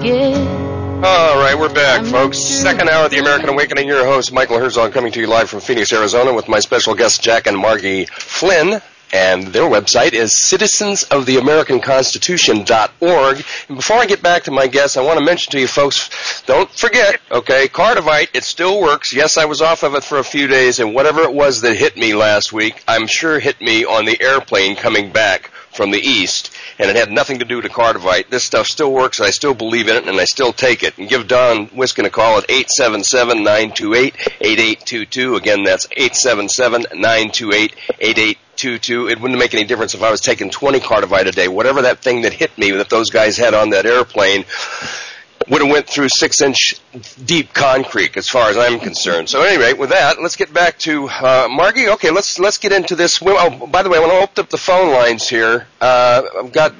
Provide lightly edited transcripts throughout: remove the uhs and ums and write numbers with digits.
forget. All right, we're back, folks. Second hour of the American Awakening. Your host, Michael Herzog, coming to you live from Phoenix, Arizona, with my special guests, Jack and Margie Flynn. And their website is citizensoftheamericanconstitution.org. And before I get back to my guests, I want to mention to you folks, don't forget, okay, Cardivite, it still works. Yes, I was off of it for a few days, and whatever it was that hit me last week, I'm sure hit me on the airplane coming back from the East, and it had nothing to do with Cardivite. This stuff still works, I still believe in it, and I still take it. And give Don Wiskin a call at 877-928-8822. Again, that's 877-928-8822. It wouldn't make any difference if I was taking 20 Cardivite a day. Whatever that thing that hit me that those guys had on that airplane would have went through 6-inch deep concrete as far as I'm concerned. So anyway, with that, let's get back to Margie. Okay, let's get into this. Oh, by the way, I want to open up the phone lines here. I've got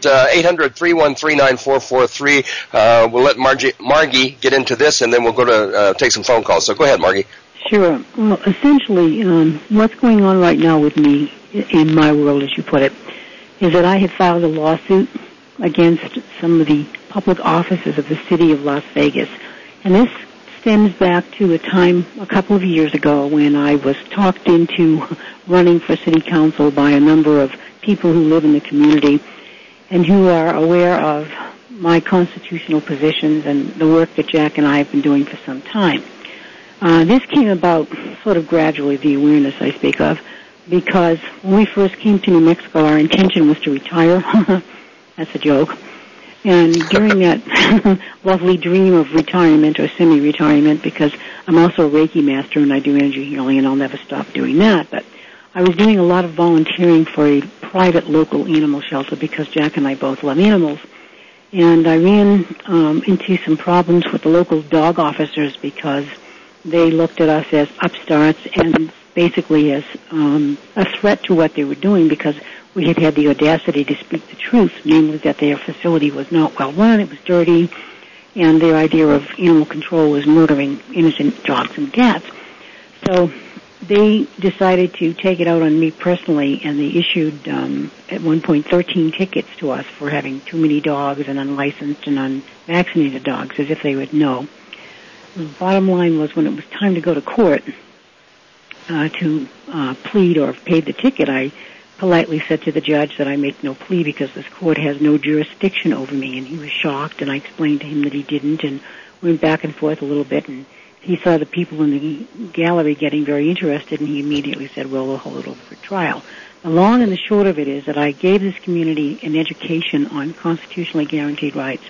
800-313-9443. We'll let Margie get into this, and then we'll go to take some phone calls. So go ahead, Margie. Sure. Well, essentially, what's going on right now with me, in my world, as you put it, is that I have filed a lawsuit against some of the public offices of the city of Las Vegas. And this stems back to a time a couple of years ago when I was talked into running for city council by a number of people who live in the community and who are aware of my constitutional positions and the work that Jack and I have been doing for some time. This came about sort of gradually, the awareness I speak of, because when we first came to New Mexico, our intention was to retire. That's a joke. And during that lovely dream of retirement or semi-retirement, because I'm also a Reiki master and I do energy healing and I'll never stop doing that, but I was doing a lot of volunteering for a private local animal shelter because Jack and I both love animals. And I ran into some problems with the local dog officers because they looked at us as upstarts and basically as a threat to what they were doing because we had had the audacity to speak the truth, namely that their facility was not well run, it was dirty, and their idea of animal control was murdering innocent dogs and cats. So they decided to take it out on me personally, and they issued, at one point, 13 tickets to us for having too many dogs and unlicensed and unvaccinated dogs, as if they would know. The bottom line was when it was time to go to court to plead or pay the ticket, I politely said to the judge that I make no plea because this court has no jurisdiction over me, and he was shocked, and I explained to him that he didn't, and went back and forth a little bit, and he saw the people in the gallery getting very interested, and he immediately said, well, we'll hold it over for trial. The long and the short of it is that I gave this community an education on constitutionally guaranteed rights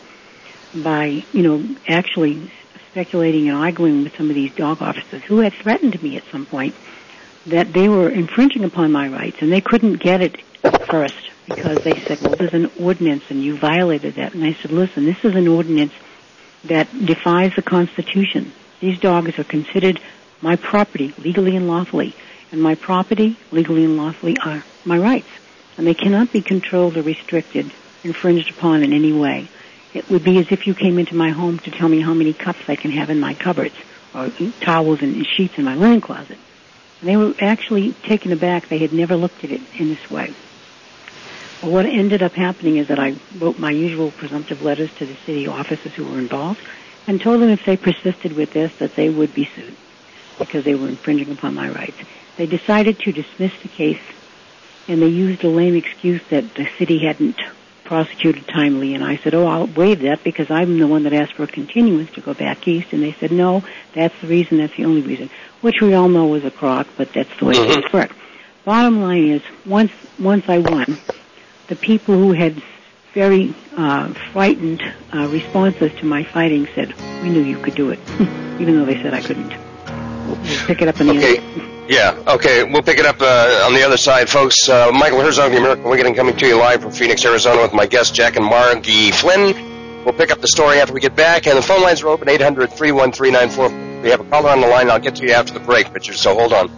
by, actually speculating and arguing with some of these dog officers who had threatened me at some point that they were infringing upon my rights, and they couldn't get it at first because they said, well, there's an ordinance and you violated that. And I said, listen, this is an ordinance that defies the Constitution. These dogs are considered my property legally and lawfully, and my property legally and lawfully are my rights, and they cannot be controlled or restricted, infringed upon in any way. It would be as if you came into my home to tell me how many cups I can have in my cupboards or towels and sheets in my linen closet. And they were actually taken aback. They had never looked at it in this way. Well, what ended up happening is that I wrote my usual presumptive letters to the city officers who were involved and told them if they persisted with this that they would be sued because they were infringing upon my rights. They decided to dismiss the case, and they used a lame excuse that the city hadn't prosecuted timely, and I said, I'll waive that because I'm the one that asked for a continuance to go back east, and they said, no, that's the reason, that's the only reason, which we all know was a crock, but that's the way things work. Bottom line is, once I won, the people who had very frightened responses to my fighting said, we knew you could do it, even though they said I couldn't. We'll pick it up in the end. Yeah, okay, we'll pick it up on the other side, folks. Michael Herzog, the American Awakening, coming to you live from Phoenix, Arizona with my guests, Jack and Margie Flynn. We'll pick up the story after we get back, and the phone lines are open, 800-313-94. We have a caller on the line. I'll get to you after the break, Richard, so hold on.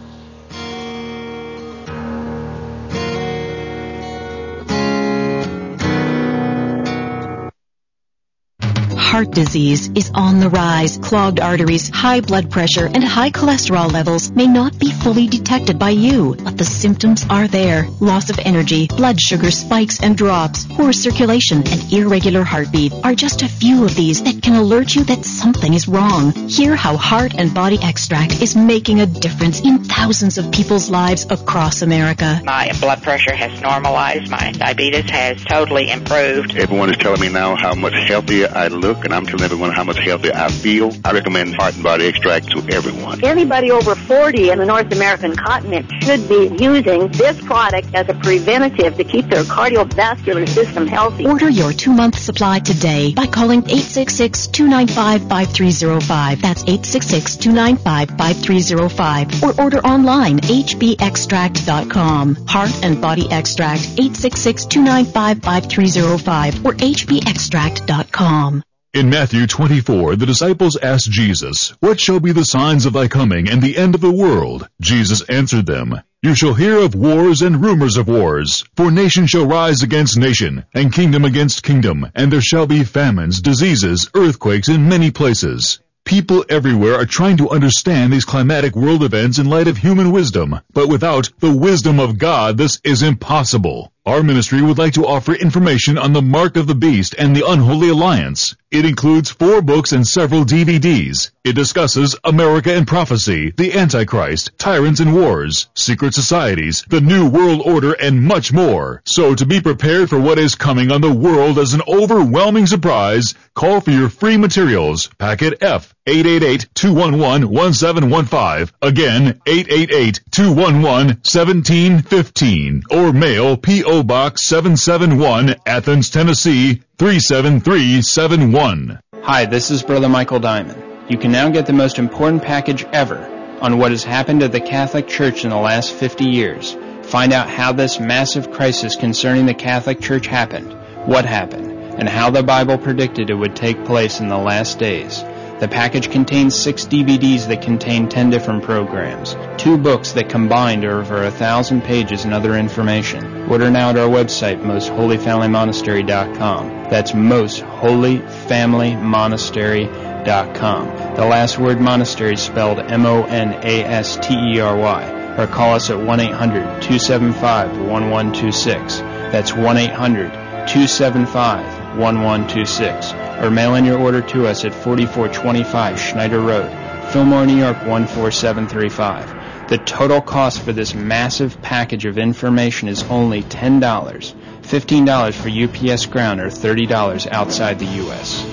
heart disease is on the rise. Clogged arteries, high blood pressure, and high cholesterol levels may not be fully detected by you, but the symptoms are there. Loss of energy, blood sugar spikes and drops, poor circulation, and irregular heartbeat are just a few of these that can alert you that something is wrong. Hear how Heart and Body Extract is making a difference in thousands of people's lives across America. My blood pressure has normalized. My diabetes has totally improved. Everyone is telling me now how much healthier I look, and I'm telling everyone how much healthier I feel. I recommend Heart and Body Extract to everyone. Anybody over 40 in the North American continent should be using this product as a preventative to keep their cardiovascular system healthy. Order your 2-month supply today by calling 866-295-5305. That's 866-295-5305. Or order online, hbextract.com. Heart and Body Extract, 866-295-5305 or hbextract.com. In Matthew 24, the disciples asked Jesus, "What shall be the signs of thy coming and the end of the world?" Jesus answered them, "You shall hear of wars and rumors of wars. For nation shall rise against nation, and kingdom against kingdom, and there shall be famines, diseases, earthquakes in many places." People everywhere are trying to understand these climatic world events in light of human wisdom, but without the wisdom of God, this is impossible. Our ministry would like to offer information on the Mark of the Beast and the Unholy Alliance. It includes 4 books and several DVDs. It discusses America and Prophecy, the Antichrist, Tyrants and Wars, Secret Societies, the New World Order, and much more. So to be prepared for what is coming on the world as an overwhelming surprise, call for your free materials. Packet F, 888-211-1715. Again, 888-211-1715. Or mail P.O. Box 771, Athens, Tennessee, 37371. Hi, this is Brother Michael Diamond. You can now get the most important package ever on what has happened to the Catholic Church in the last 50 years. Find out how this massive crisis concerning the Catholic Church happened, what happened, and how the Bible predicted it would take place in the last days. The package contains 6 DVDs that contain 10 different programs, 2 books that combined are over 1,000 pages and other information. Order now at our website, mostholyfamilymonastery.com. That's mostholyfamilymonastery.com. The last word monastery is spelled MONASTERY. Or call us at 1-800-275-1126. That's 1-800-275-1126. Or mail in your order to us at 4425 Schneider Road, Fillmore, New York 14735. The total cost for this massive package of information is only $10, $15 for UPS Ground, or $30 outside the U.S.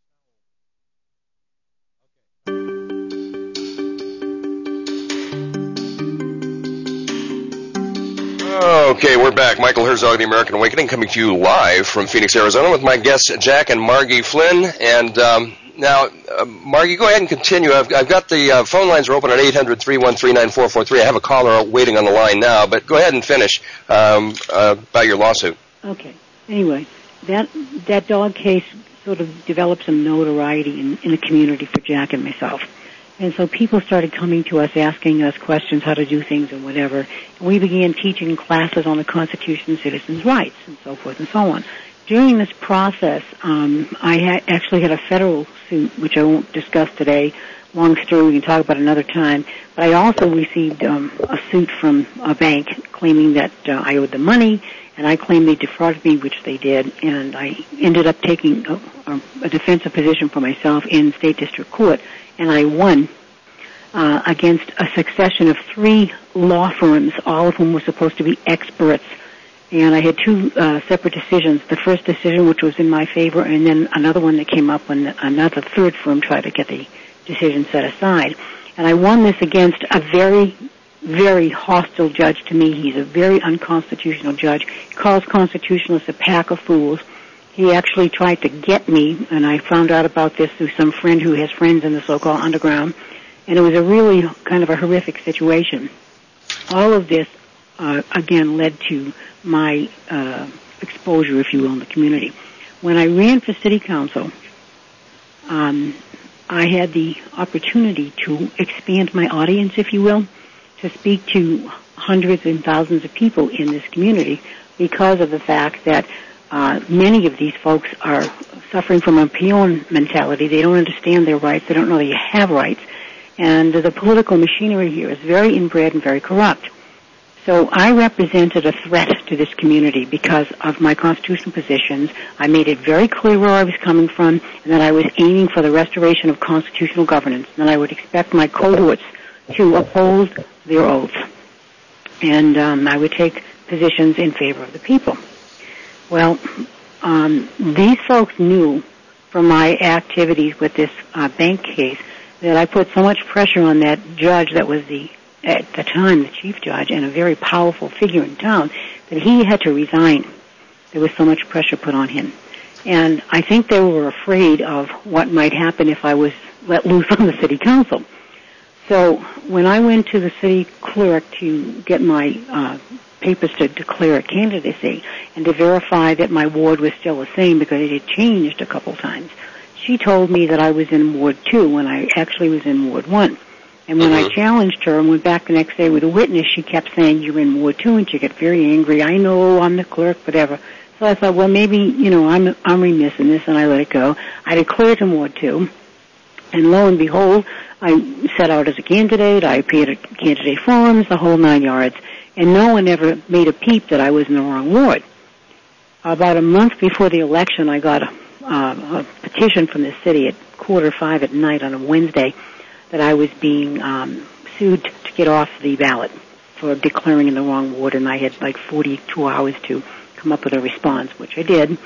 Okay, we're back. Michael Herzog, The American Awakening, coming to you live from Phoenix, Arizona, with my guests Jack and Margie Flynn. And now, Margie, go ahead and continue. I've got the phone lines are open at 800-313-9443. I have a caller waiting on the line now, but go ahead and finish about your lawsuit. Okay. Anyway, that dog case sort of developed some notoriety in the community for Jack and myself. And so people started coming to us, asking us questions, how to do things and whatever. And we began teaching classes on the Constitution and citizens' rights and so forth and so on. During this process, I actually had a federal suit, which I won't discuss today. Long story, we can talk about another time. But I also received a suit from a bank claiming that I owed them money, and I claimed they defrauded me, which they did. And I ended up taking a defensive position for myself in state district court. And I won against a succession of 3 law firms, all of whom were supposed to be experts. And I had 2 separate decisions. The first decision, which was in my favor, and then another one that came up when another third firm tried to get the decision set aside. And I won this against a very, very hostile judge to me. He's a very unconstitutional judge. He calls constitutionalists a pack of fools. He actually tried to get me, and I found out about this through some friend who has friends in the so-called underground, and it was a really kind of a horrific situation. All of this, again, led to my exposure, if you will, in the community. When I ran for city council, I had the opportunity to expand my audience, if you will, to speak to hundreds and thousands of people in this community because of the fact that many of these folks are suffering from a peon mentality. They don't understand their rights. They don't know they have rights. And the political machinery here is very inbred and very corrupt. So I represented a threat to this community because of my constitutional positions. I made it very clear where I was coming from and that I was aiming for the restoration of constitutional governance, and I would expect my cohorts to uphold their oaths. And I would take positions in favor of the people. Well, these folks knew from my activities with this bank case that I put so much pressure on that judge that was at the time, the chief judge, and a very powerful figure in town, that he had to resign. There was so much pressure put on him. And I think they were afraid of what might happen if I was let loose on the city council. So when I went to the city clerk to get my papers to declare a candidacy and to verify that my ward was still the same because it had changed a couple times, she told me that I was in Ward 2 when I actually was in Ward 1. And when I challenged her and went back the next day with a witness, she kept saying, "You're in Ward 2," and she got very angry. "I know, I'm the clerk," whatever. So I thought, well, maybe, I'm remiss in this, and I let it go. I declared in Ward 2, and lo and behold, I set out as a candidate. I appeared at candidate forums, the whole 9 yards, and no one ever made a peep that I was in the wrong ward. About a month before the election, I got a petition from the city at 4:45 at night on a Wednesday that I was being sued to get off the ballot for declaring in the wrong ward, and I had like 42 hours to come up with a response, which I did,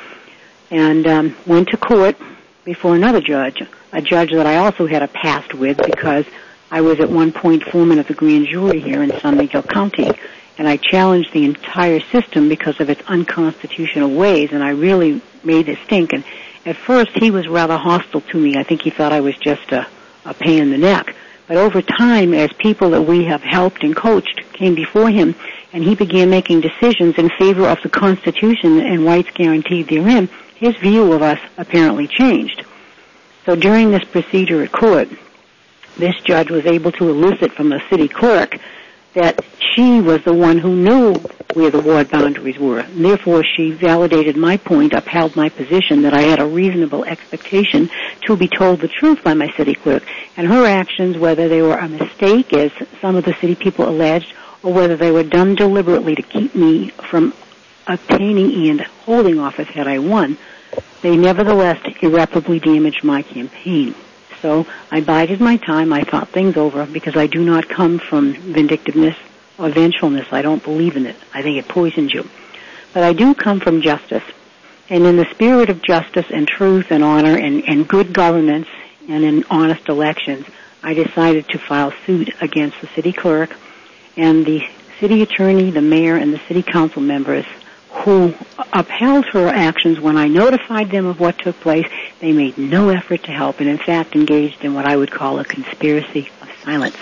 and went to court before another judge, a judge that I also had a past with because I was at one point foreman of the grand jury here in San Miguel County, and I challenged the entire system because of its unconstitutional ways, and I really made it stink. And at first, he was rather hostile to me. I think he thought I was just a pain in the neck. But over time, as people that we have helped and coached came before him, and he began making decisions in favor of the Constitution and rights guaranteed therein, his view of us apparently changed. So during this procedure at court, this judge was able to elicit from the city clerk that she was the one who knew where the ward boundaries were. And therefore, she validated my point, upheld my position that I had a reasonable expectation to be told the truth by my city clerk. And her actions, whether they were a mistake, as some of the city people alleged, or whether they were done deliberately to keep me from obtaining and holding office had I won, they nevertheless irreparably damaged my campaign. So I bided my time. I thought things over because I do not come from vindictiveness or vengefulness. I don't believe in it. I think it poisons you. But I do come from justice. And in the spirit of justice and truth and honor and good governance and in honest elections, I decided to file suit against the city clerk and the city attorney, the mayor, and the city council members who upheld her actions when I notified them of what took place. They made no effort to help and, in fact, engaged in what I would call a conspiracy of silence.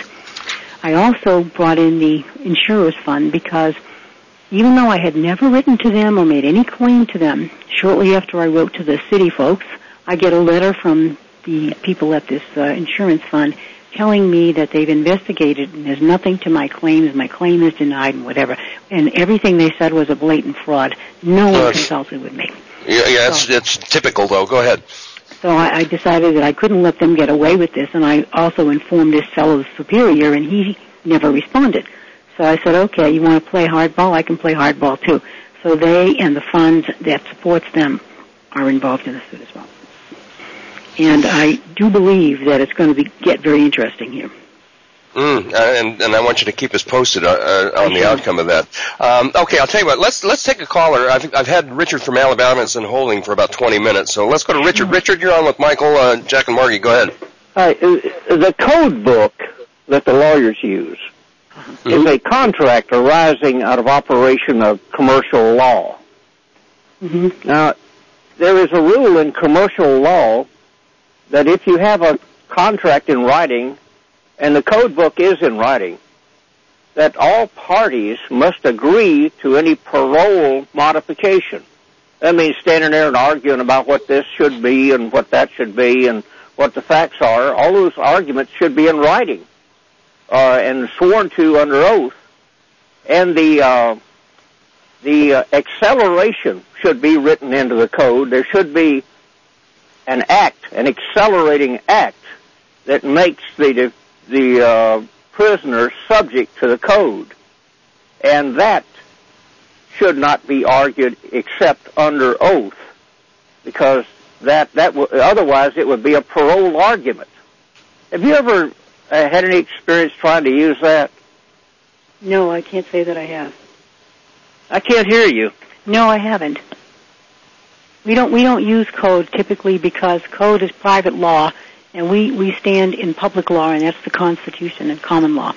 I also brought in the insurers fund because even though I had never written to them or made any claim to them, shortly after I wrote to the city folks, I get a letter from the people at this insurance fund telling me that they've investigated and there's nothing to my claims, my claim is denied and whatever. And everything they said was a blatant fraud. No one consulted with me. Yeah, it's typical, though. Go ahead. So I decided that I couldn't let them get away with this, and I also informed this fellow's superior, and he never responded. So I said, okay, you want to play hardball? I can play hardball, too. So they and the fund that supports them are involved in the suit as well. And I do believe that it's going to get very interesting here. And I want you to keep us posted on the outcome of that. Okay, I'll tell you what. Let's take a caller. I've had Richard from Alabama that's in holding for about 20 minutes. So let's go to Richard. Richard, you're on with Michael, Jack, and Margie. Go ahead. The code book that the lawyers use is a contract arising out of operation of commercial law. Now, there is a rule in commercial law that if you have a contract in writing, and the code book is in writing, that all parties must agree to any parole modification. That means standing there and arguing about what this should be and what that should be and what the facts are. All those arguments should be in writing and sworn to under oath. And the acceleration should be written into the code. There should be an accelerating act that makes the prisoner subject to the code. And that should not be argued except under oath, because otherwise it would be a parole argument. Have you ever had any experience trying to use that? No, I can't say that I have. I can't hear you. No, I haven't. We don't use code typically because code is private law, and we stand in public law, and that's the Constitution and common law.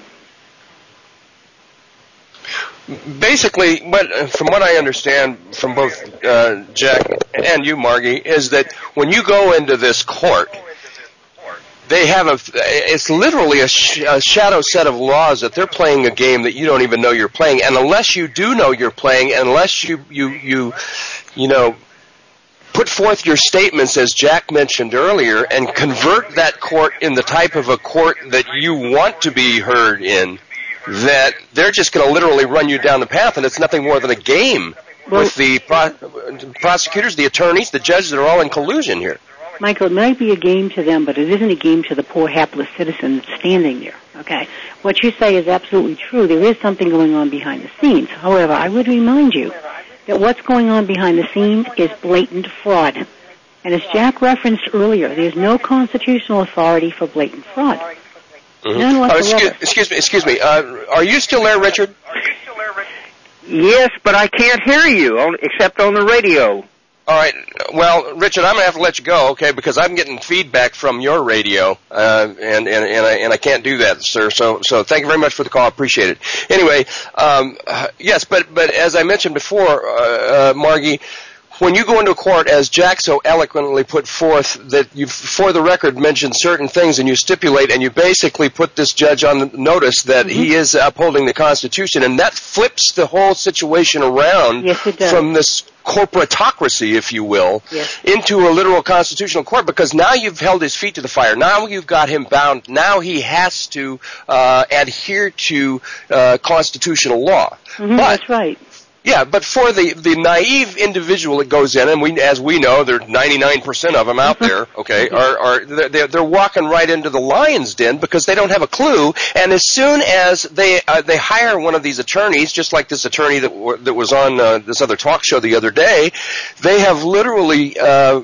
Basically, from what I understand from both Jack and you, Margie, is that when you go into this court, they have it's literally a shadow set of laws that they're playing a game that you don't even know you're playing. And unless you do know you're playing, unless you put forth your statements, as Jack mentioned earlier, and convert that court in the type of a court that you want to be heard in, that they're just going to literally run you down the path, and it's nothing more than a game with the prosecutors, the attorneys, the judges that are all in collusion here. Michael, it might be a game to them, but it isn't a game to the poor, hapless citizen that's standing there, okay? What you say is absolutely true. There is something going on behind the scenes. However, I would remind you that what's going on behind the scenes is blatant fraud. And as Jack referenced earlier, there's no constitutional authority for blatant fraud. Mm-hmm. None whatsoever. Excuse me. Are you still there, Richard? Yes, but I can't hear you, except on the radio. All right. Well, Richard, I'm going to have to let you go, okay, because I'm getting feedback from your radio, and I can't do that, sir. So thank you very much for the call. I appreciate it. Anyway, yes, but as I mentioned before, Margie, when you go into a court, as Jack so eloquently put forth, that you, for the record, mentioned certain things, and you stipulate, and you basically put this judge on notice that he is upholding the Constitution, and that flips the whole situation around from this corporatocracy, if you will, into a literal constitutional court, because now you've held his feet to the fire. Now you've got him bound. Now he has to adhere to constitutional law. Mm-hmm, that's right. Yeah, but for the naive individual that goes in, and as we know, there are 99% of them out there, okay, they're walking right into the lion's den because they don't have a clue. And as soon as they hire one of these attorneys, just like this attorney that was on this other talk show the other day, they have literally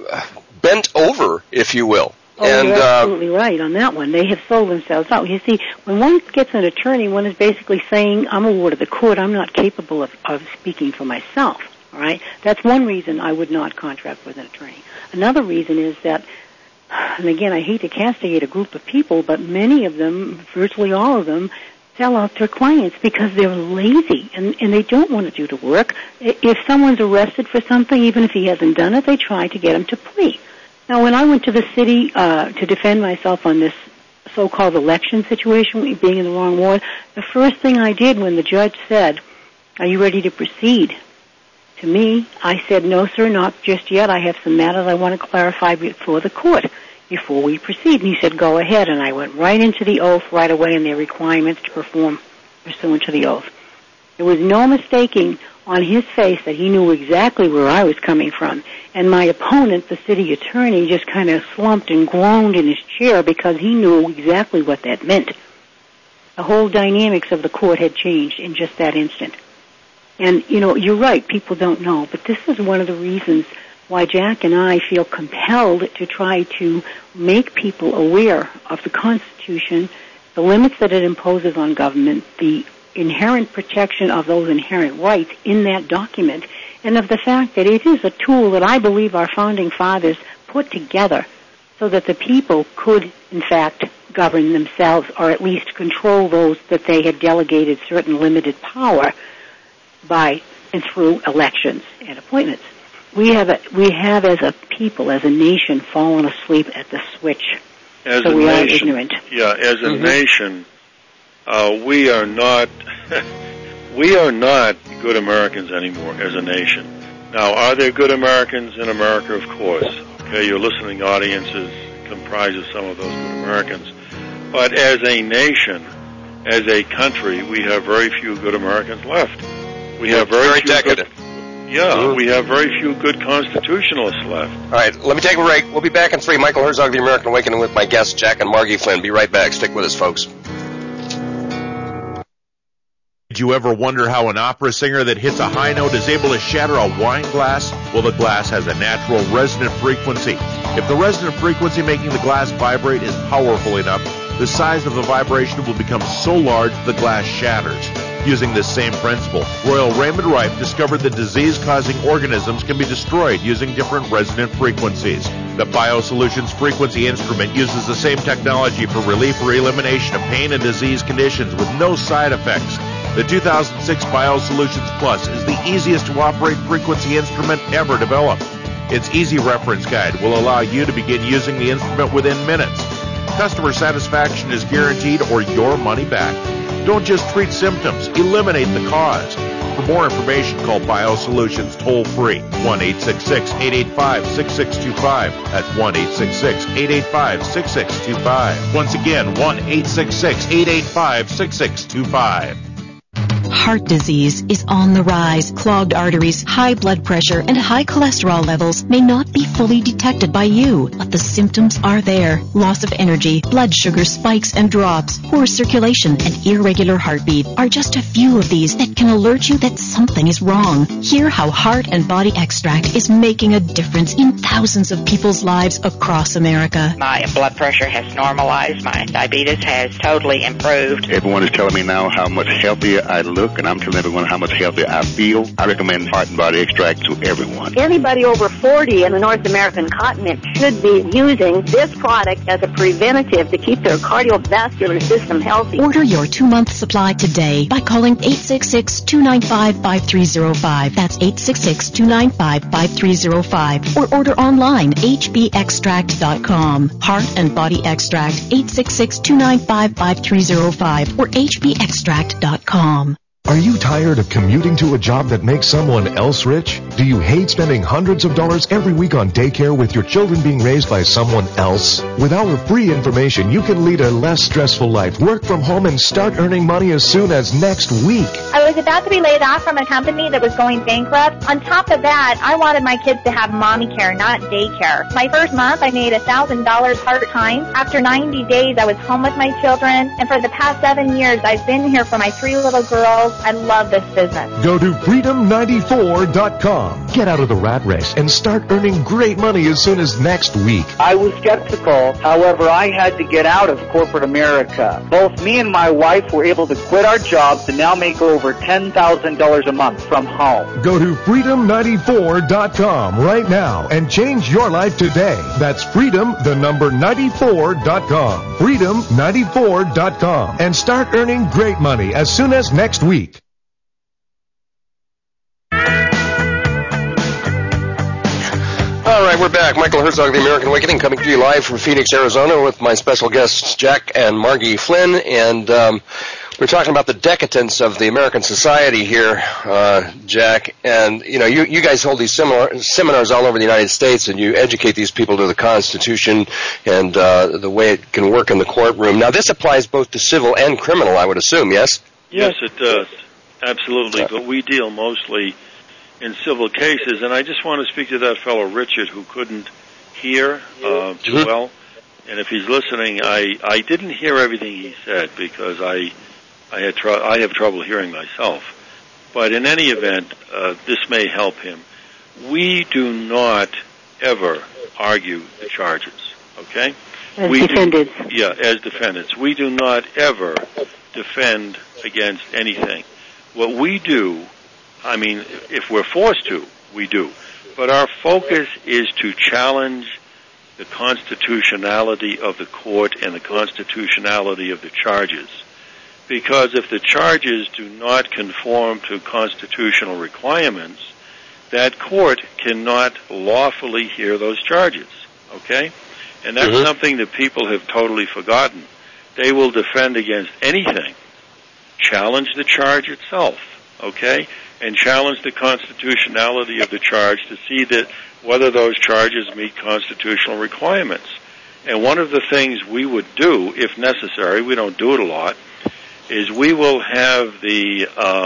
bent over, if you will. Oh, and, you're absolutely right on that one. They have sold themselves out. You see, when one gets an attorney, one is basically saying, I'm a ward of the court. I'm not capable of speaking for myself. All right? That's one reason I would not contract with an attorney. Another reason is that, and again, I hate to castigate a group of people, but many of them, virtually all of them, sell out their clients because they're lazy and they don't want to do the work. If someone's arrested for something, even if he hasn't done it, they try to get him to plea. Now, when I went to the city to defend myself on this so-called election situation, being in the wrong ward, the first thing I did when the judge said, "Are you ready to proceed?" to me, I said, "No, sir, not just yet. I have some matters I want to clarify before the court before we proceed." And he said, "Go ahead." And I went right into the oath right away and their requirements to perform pursuant to the oath. There was no mistaking on his face that he knew exactly where I was coming from. And my opponent, the city attorney, just kind of slumped and groaned in his chair because he knew exactly what that meant. The whole dynamics of the court had changed in just that instant. And, you know, you're right, people don't know, but this is one of the reasons why Jack and I feel compelled to try to make people aware of the Constitution, the limits that it imposes on government, the inherent protection of those inherent rights in that document, and of the fact that it is a tool that I believe our founding fathers put together so that the people could, in fact, govern themselves or at least control those that they had delegated certain limited power by and through elections and appointments. We have as a people, as a nation, fallen asleep at the switch. As so a we nation, are ignorant. Yeah, as a nation, we are not good Americans anymore as a nation. Now, are there good Americans in America? Of course. Okay, your listening audiences comprises some of those good Americans. But as a nation, as a country, we have very few good Americans left. We have very few decadent. Yeah, we have very few good constitutionalists left. All right, let me take a break. We'll be back in 3. Michael Herzog, The American Awakening, with my guests, Jack and Margie Flynn. Be right back. Stick with us, folks. Did you ever wonder how an opera singer that hits a high note is able to shatter a wine glass? Well, the glass has a natural resonant frequency. If the resonant frequency making the glass vibrate is powerful enough, the size of the vibration will become so large the glass shatters. Using this same principle, Royal Raymond Rife discovered that disease-causing organisms can be destroyed using different resonant frequencies. The BioSolutions Frequency Instrument uses the same technology for relief or elimination of pain and disease conditions with no side effects. The 2006 BioSolutions Plus is the easiest to operate frequency instrument ever developed. Its easy reference guide will allow you to begin using the instrument within minutes. Customer satisfaction is guaranteed or your money back. Don't just treat symptoms, eliminate the cause. For more information, call BioSolutions toll-free, 1-866-885-6625. That's 1-866-885-6625. Once again, 1-866-885-6625. Heart disease is on the rise. Clogged arteries, high blood pressure, and high cholesterol levels may not be fully detected by you, but the symptoms are there. Loss of energy, blood sugar spikes and drops, poor circulation, and irregular heartbeat are just a few of these that can alert you that something is wrong. Hear how Heart and Body Extract is making a difference in thousands of people's lives across America. My blood pressure has normalized. My diabetes has totally improved. Everyone is telling me now how much healthier I look, and I'm telling everyone how much healthier I feel. I recommend Heart and Body Extract to everyone. Anybody over 40 in the North American continent should be using this product as a preventative to keep their cardiovascular system healthy. Order your 2-month supply today by calling 866-295-5305. That's 866-295-5305. Or order online, hbextract.com. Heart and Body Extract, 866-295-5305 or hbextract.com. Are you tired of commuting to a job that makes someone else rich? Do you hate spending hundreds of dollars every week on daycare with your children being raised by someone else? With our free information, you can lead a less stressful life, work from home, and start earning money as soon as next week. I was about to be laid off from a company that was going bankrupt. On top of that, I wanted my kids to have mommy care, not daycare. My first month, I made $1,000 part-time. After 90 days, I was home with my children, and for the past 7 years, I've been here for my 3 little girls. I love this business. Go to freedom94.com. Get out of the rat race and start earning great money as soon as next week. I was skeptical. However, I had to get out of corporate America. Both me and my wife were able to quit our jobs and now make over $10,000 a month from home. Go to freedom94.com right now and change your life today. That's freedom94.com. freedom94.com. And start earning great money as soon as next week. All right, we're back. Michael Herzog, The American Awakening, coming to you live from Phoenix, Arizona, with my special guests, Jack and Margie Flynn. And we're talking about the decadence of the American society here, Jack. And, you know, you guys hold these seminars all over the United States, and you educate these people to the Constitution and the way it can work in the courtroom. Now, this applies both to civil and criminal, I would assume, yes? Yes, it does. Absolutely. But we deal mostly in civil cases, and I just want to speak to that fellow Richard who couldn't hear too well. And if he's listening, I didn't hear everything he said because I have trouble hearing myself. But in any event, this may help him. We do not ever argue the charges, okay? As defendants. As defendants. We do not ever defend against anything. What we do, I mean, if we're forced to, we do. But our focus is to challenge the constitutionality of the court and the constitutionality of the charges. Because if the charges do not conform to constitutional requirements, that court cannot lawfully hear those charges, okay? And that's something that people have totally forgotten. They will defend against anything, challenge the charge itself, okay? And challenge the constitutionality of the charge to see that whether those charges meet constitutional requirements. And one of the things we would do, if necessary, we don't do it a lot, is we will have the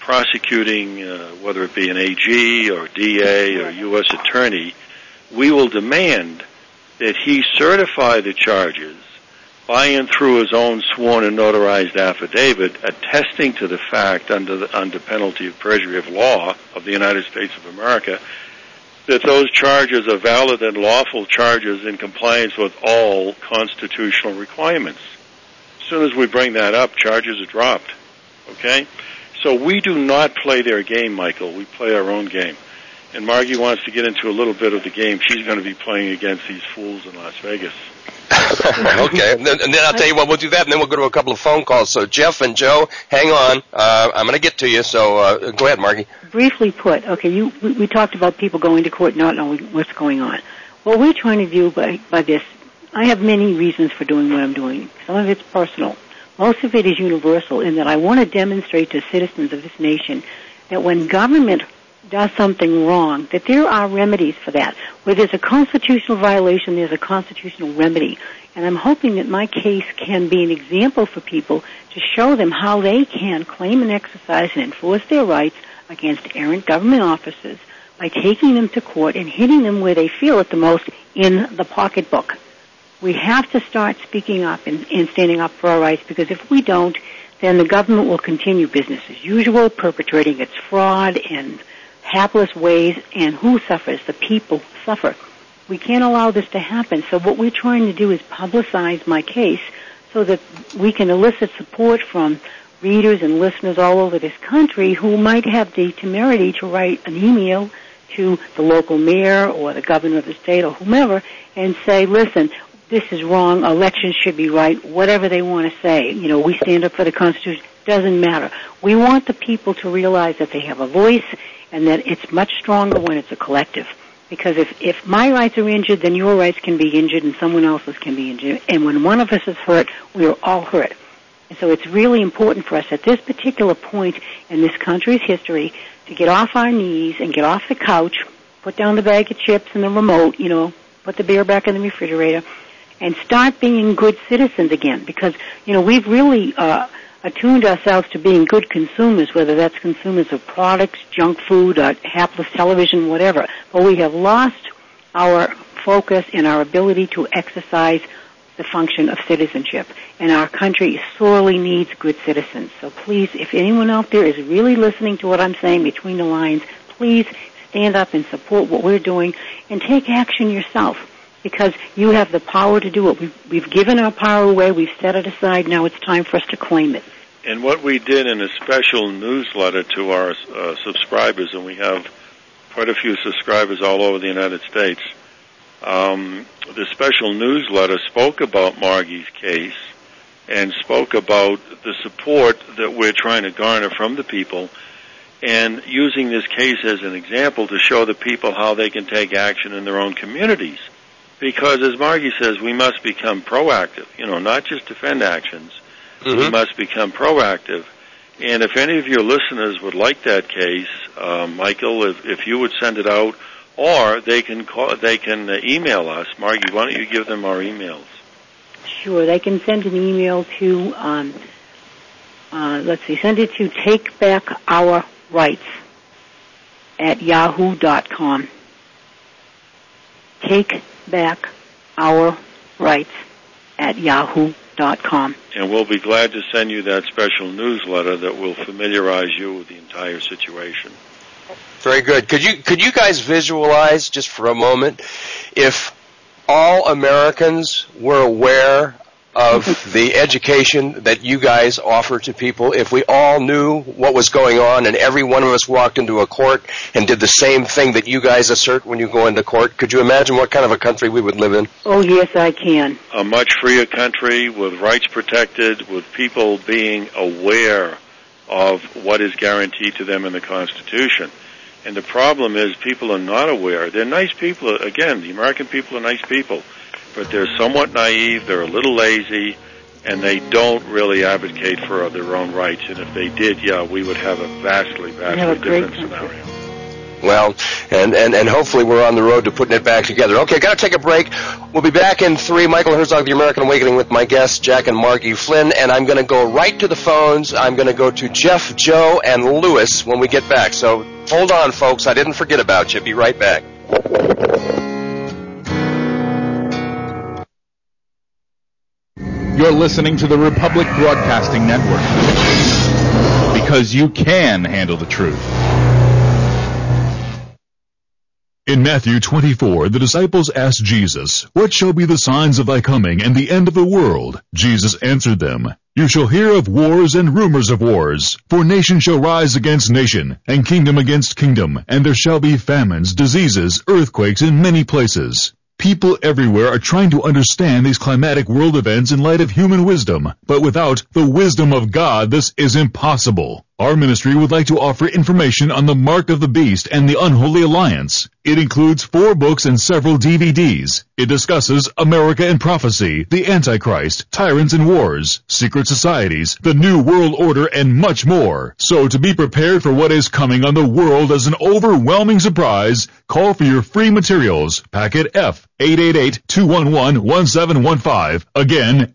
prosecuting, whether it be an AG or DA or U.S. attorney, we will demand that he certify the charges by and through his own sworn and notarized affidavit attesting to the fact under penalty of perjury of law of the United States of America that those charges are valid and lawful charges in compliance with all constitutional requirements. As soon as we bring that up, charges are dropped. Okay? So we do not play their game, Michael. We play our own game. And Margie wants to get into a little bit of the game she's going to be playing against these fools in Las Vegas. Okay, and then I'll tell you what, we'll do that, and then we'll go to a couple of phone calls. So Jeff and Joe, hang on. I'm going to get to you, so go ahead, Margie. Briefly put, okay, we talked about people going to court not knowing what's going on. What we're trying to do by this, I have many reasons for doing what I'm doing. Some of it's personal. Most of it is universal in that I want to demonstrate to citizens of this nation that when government does something wrong, that there are remedies for that. Where there's a constitutional violation, there's a constitutional remedy. And I'm hoping that my case can be an example for people to show them how they can claim and exercise and enforce their rights against errant government officers by taking them to court and hitting them where they feel it the most, in the pocketbook. We have to start speaking up and standing up for our rights, because if we don't, then the government will continue business as usual, perpetrating its fraud and hapless ways, and who suffers? The people suffer. We can't allow this to happen. So what we're trying to do is publicize my case so that we can elicit support from readers and listeners all over this country who might have the temerity to write an email to the local mayor or the governor of the state or whomever and say, listen, this is wrong, elections should be right, whatever they want to say. You know, we stand up for the Constitution. Doesn't matter. We want the people to realize that they have a voice and that it's much stronger when it's a collective. Because if my rights are injured, then your rights can be injured and someone else's can be injured. And when one of us is hurt, we are all hurt. And so it's really important for us at this particular point in this country's history to get off our knees and get off the couch, put down the bag of chips and the remote, you know, put the beer back in the refrigerator, and start being good citizens again. Because, you know, we've really attuned ourselves to being good consumers, whether that's consumers of products, junk food, hapless television, whatever. But we have lost our focus and our ability to exercise the function of citizenship. And our country sorely needs good citizens. So please, if anyone out there is really listening to what I'm saying between the lines, please stand up and support what we're doing and take action yourself, because you have the power to do it. We've given our power away. We've set it aside. Now it's time for us to claim it. And what we did in a special newsletter to our subscribers, and we have quite a few subscribers all over the United States, the special newsletter spoke about Margie's case and spoke about the support that we're trying to garner from the people, and using this case as an example to show the people how they can take action in their own communities. Because, as Margie says, we must become proactive, you know, not just defend actions. Mm-hmm. We must become proactive. And if any of your listeners would like that case, Michael, if you would send it out, or they can email us. Margie, why don't you give them our emails? Sure, they can send an email to, send it to takebackourrights@yahoo.com. takebackourrights@yahoo.com. And we'll be glad to send you that special newsletter that will familiarize you with the entire situation. Very good. Could you guys visualize just for a moment if all Americans were aware of the education that you guys offer to people, if we all knew what was going on and every one of us walked into a court and did the same thing that you guys assert when you go into court, could you imagine what kind of a country we would live in? Oh, yes, I can. A much freer country with rights protected, with people being aware of what is guaranteed to them in the Constitution. And the problem is people are not aware. They're nice people. Again, the American people are nice people. But they're somewhat naive, they're a little lazy, and they don't really advocate for their own rights. And if they did, we would have a vastly different scenario. Well, and hopefully we're on the road to putting it back together. Okay, got to take a break. We'll be back in 3. Michael Herzog, The American Awakening, with my guests, Jack and Margie Flynn, and I'm going to go right to the phones. I'm going to go to Jeff, Joe, and Lewis when we get back. So hold on, folks. I didn't forget about you. Be right back. You're listening to the Republic Broadcasting Network, because you can handle the truth. In Matthew 24, the disciples asked Jesus, "What shall be the signs of thy coming and the end of the world?" Jesus answered them, "You shall hear of wars and rumors of wars. For nation shall rise against nation, and kingdom against kingdom, and there shall be famines, diseases, earthquakes in many places." People everywhere are trying to understand these climatic world events in light of human wisdom, but without the wisdom of God, this is impossible. Our ministry would like to offer information on the Mark of the Beast and the Unholy Alliance. It includes 4 books and several DVDs. It discusses America and Prophecy, the Antichrist, Tyrants and Wars, Secret Societies, the New World Order, and much more. So to be prepared for what is coming on the world as an overwhelming surprise, call for your free materials. Packet F, 888-211-1715. Again,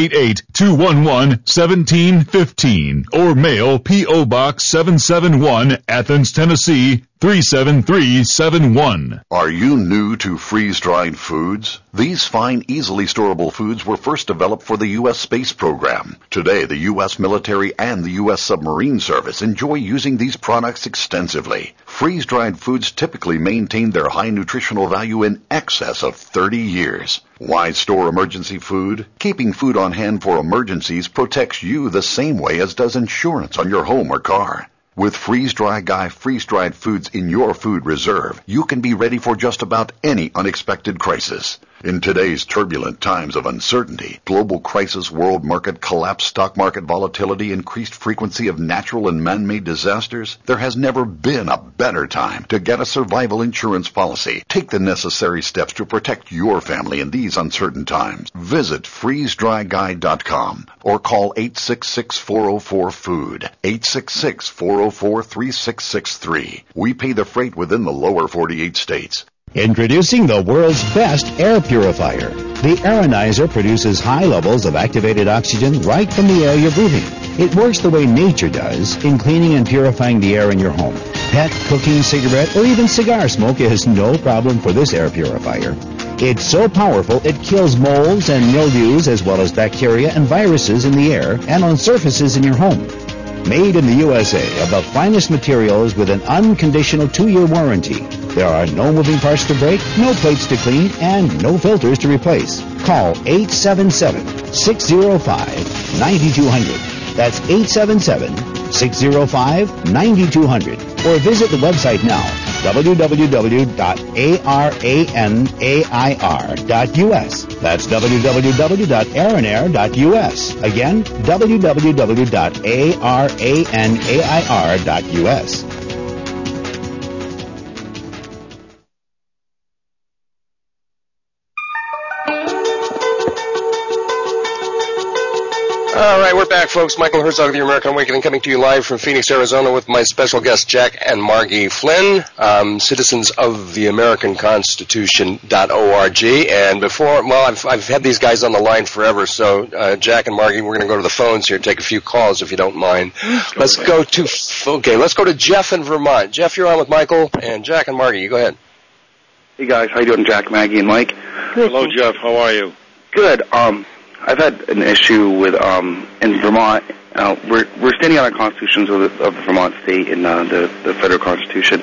888-211-1715. Or mail P.O. Box 771, Athens, Tennessee, 37371. Are you new to freeze-dried foods? These fine, easily storable foods were first developed for the U.S. space program. Today, the U.S. military and the U.S. submarine service enjoy using these products extensively. Freeze-dried foods typically maintain their high nutritional value in excess of 30 years. Why store emergency food? Keeping food on hand for emergencies protects you the same way as does insurance on your home or car. With Freeze-Dry Guy freeze-dried foods in your food reserve, you can be ready for just about any unexpected crisis. In today's turbulent times of uncertainty, global crisis, world market collapse, stock market volatility, increased frequency of natural and man-made disasters, there has never been a better time to get a survival insurance policy. Take the necessary steps to protect your family in these uncertain times. Visit freezedryguy.com or call 866-404-FOOD, 866-404-3663. We pay the freight within the lower 48 states. Introducing the world's best air purifier. The Aeronizer produces high levels of activated oxygen right from the air you're breathing. It works the way nature does in cleaning and purifying the air in your home. Pet, cooking, cigarette, or even cigar smoke is no problem for this air purifier. It's so powerful it kills molds and mildews as well as bacteria and viruses in the air and on surfaces in your home. Made in the USA of the finest materials with an unconditional 2-year warranty. There are no moving parts to break, no plates to clean, and no filters to replace. Call 877-605-9200. That's 877-605-9200. Or visit the website now, www.aranair.us. That's www.aranair.us. Again, www.aranair.us. All right, we're back, folks. Michael Herzog of The American Awakening coming to you live from Phoenix, Arizona with my special guests, Jack and Margie Flynn, citizens of the American Constitution.org. And before, well, I've had these guys on the line forever, so Jack and Margie, we're going to go to the phones here and take a few calls if you don't mind. Let's go to Jeff in Vermont. Jeff, you're on with Michael, and Jack and Margie, you go ahead. Hey, guys. How you doing, Jack, Maggie, and Mike? Good. Hello, Jeff. How are you? Good. I've had an issue with in Vermont. We're standing on our constitutions of the Vermont state and the federal constitution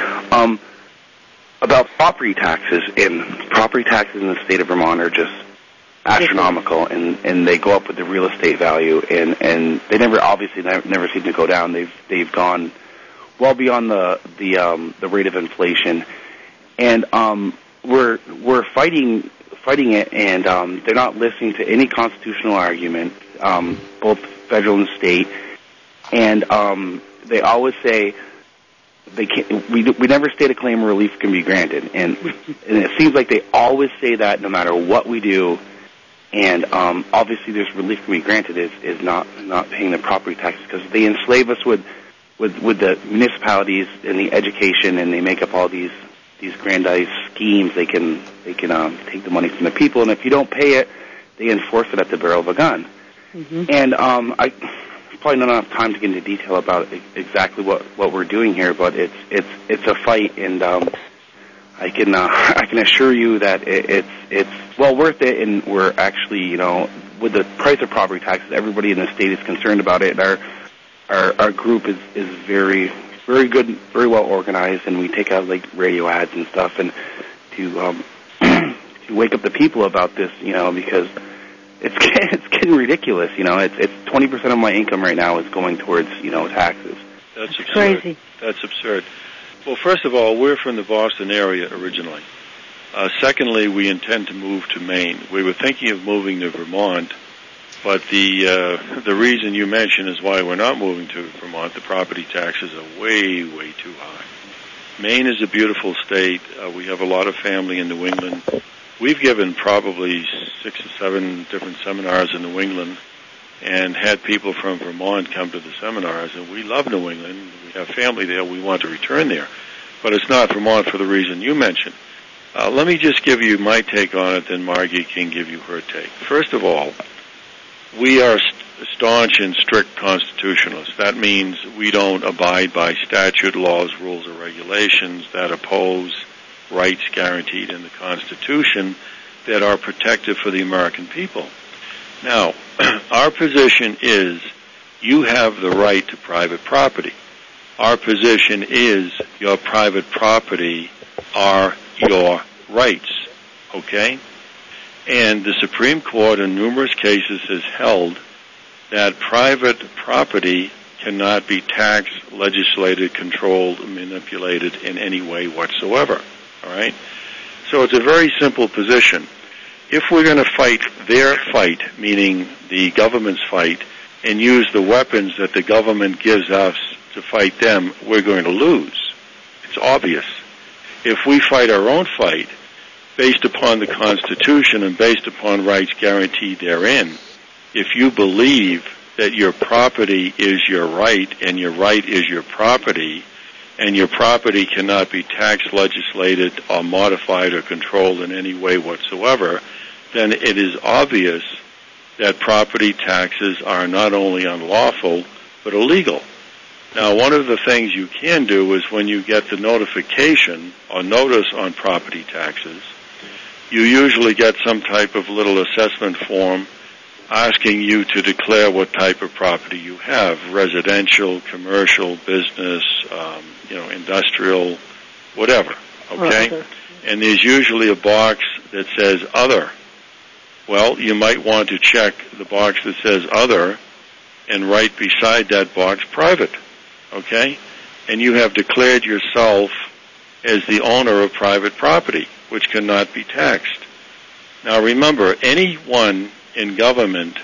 about property taxes. And property taxes in the state of Vermont are just astronomical, and they go up with the real estate value, and they never seem to go down. They've gone well beyond the rate of inflation, and we're fighting it, and they're not listening to any constitutional argument, both federal and state. And they always say they can't. We never state a claim of relief can be granted, and it seems like they always say that no matter what we do. And obviously, there's relief can be granted is not paying the property taxes, because they enslave us with with the municipalities and the education, and they make up all these grandiose schemes. They can take the money from the people, and if you don't pay it, they enforce it at the barrel of a gun. Mm-hmm. And I probably not enough time to get into detail about exactly what we're doing here, but it's a fight, and I can assure you that it's well worth it, and we're actually, with the price of property taxes, everybody in the state is concerned about it. Our group is very, very good, very well organized, and we take out like radio ads and stuff, and to wake up the people about this, because it's getting ridiculous. It's 20% of my income right now is going towards taxes. That's absurd. Crazy. That's absurd. Well, first of all, we're from the Boston area originally. Secondly, we intend to move to Maine. We were thinking of moving to Vermont, but the reason you mentioned is why we're not moving to Vermont. The property taxes are way, way too high. Maine is a beautiful state. We have a lot of family in New England. We've given probably 6 or 7 different seminars in New England and had people from Vermont come to the seminars, and we love New England. We have family there. We want to return there. But it's not Vermont for the reason you mentioned. Let me just give you my take on it, then Margie can give you her take. First of all, we are staunch and strict constitutionalists. That means we don't abide by statute, laws, rules, or regulations that oppose rights guaranteed in the Constitution that are protective for the American people. Now, our position is you have the right to private property. Our position is your private property are your rights, okay? And the Supreme Court in numerous cases has held that private property cannot be taxed, legislated, controlled, manipulated in any way whatsoever, all right? So it's a very simple position. If we're going to fight their fight, meaning the government's fight, and use the weapons that the government gives us to fight them, we're going to lose. It's obvious. If we fight our own fight, based upon the Constitution and based upon rights guaranteed therein, if you believe that your property is your right and your right is your property, and your property cannot be taxed, legislated, or modified or controlled in any way whatsoever, then it is obvious that property taxes are not only unlawful, but illegal. Now, one of the things you can do is when you get the notification or notice on property taxes, you usually get some type of little assessment form asking you to declare what type of property you have, residential, commercial, business, industrial, whatever, okay? Right. And there's usually a box that says other. Well, you might want to check the box that says other and right beside that box private, okay? And you have declared yourself as the owner of private property, which cannot be taxed. Now remember, anyone in government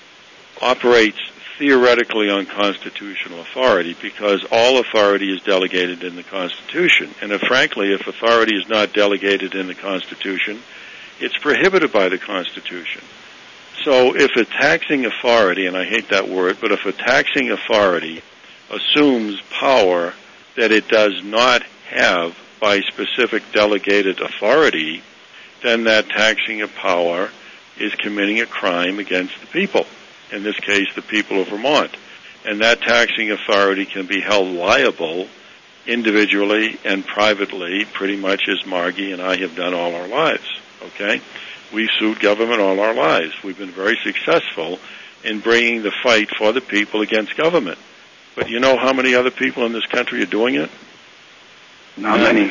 operates theoretically on constitutional authority because all authority is delegated in the Constitution. And if authority is not delegated in the Constitution, it's prohibited by the Constitution. So if a taxing authority, and I hate that word, but if a taxing authority assumes power that it does not have by specific delegated authority, then that taxing of power is committing a crime against the people, in this case the people of Vermont. And that taxing authority can be held liable individually and privately, pretty much as Margie and I have done all our lives, okay? We've sued government all our lives. We've been very successful in bringing the fight for the people against government. But you know how many other people in this country are doing it? Not many.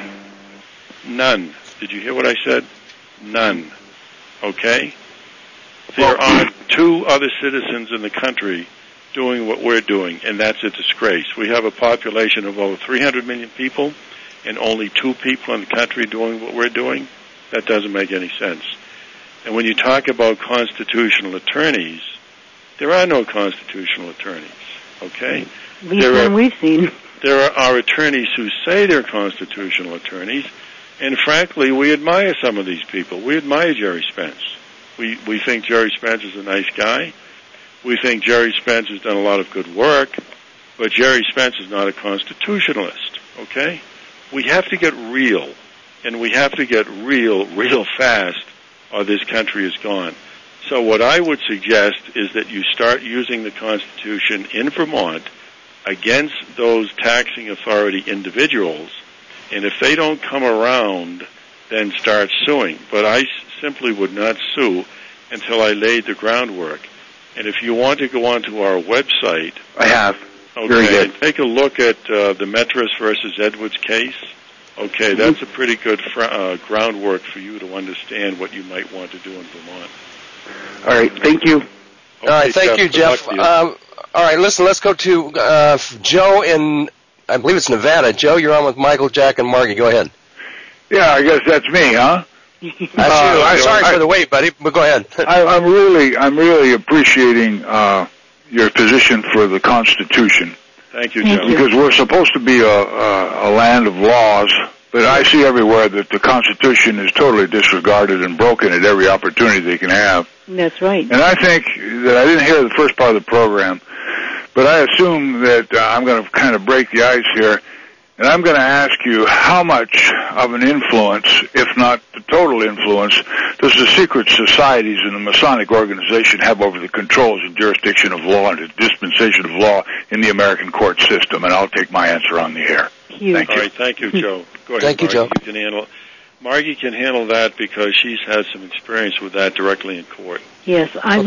None. Did you hear what I said? None. Okay? There are 2 other citizens in the country doing what we're doing, and that's a disgrace. We have a population of over 300 million people, and only 2 people in the country doing what we're doing. That doesn't make any sense. And when you talk about constitutional attorneys, there are no constitutional attorneys, okay? We've seen. There are attorneys who say they're constitutional attorneys, and frankly, we admire some of these people. We admire Jerry Spence. We think Jerry Spence is a nice guy. We think Jerry Spence has done a lot of good work. But Jerry Spence is not a constitutionalist, okay? We have to get real, and we have to get real fast, or this country is gone. So what I would suggest is that you start using the Constitution in Vermont against those taxing authority individuals, and if they don't come around, then start suing. But I simply would not sue until I laid the groundwork. And if you want to go onto our website... I have. Okay, very good. Take a look at the Metris versus Edwards case. Okay, that's a pretty good groundwork for you to understand what you might want to do in Vermont. All right, thank you. Okay, all right, thank you, Jeff. All right, listen, let's go to Joe in, I believe it's Nevada. Joe, you're on with Michael, Jack, and Margie. Go ahead. Yeah, I guess that's me, huh? That's you. I'm sorry for the wait, buddy, but go ahead. I'm really appreciating your position for the Constitution. Thank you, Joe. Because we're supposed to be a land of laws, but I see everywhere that the Constitution is totally disregarded and broken at every opportunity they can have. That's right. And I think that I didn't hear the first part of the program, but I assume that I'm going to kind of break the ice here, and I'm going to ask you how much of an influence, if not the total influence, does the secret societies and the Masonic organization have over the controls and jurisdiction of law and the dispensation of law in the American court system? And I'll take my answer on the air. Thank you. All right, thank you, Joe. Go ahead, thank you, Margie. Joe. Margie can handle that because she's had some experience with that directly in court. Yes, I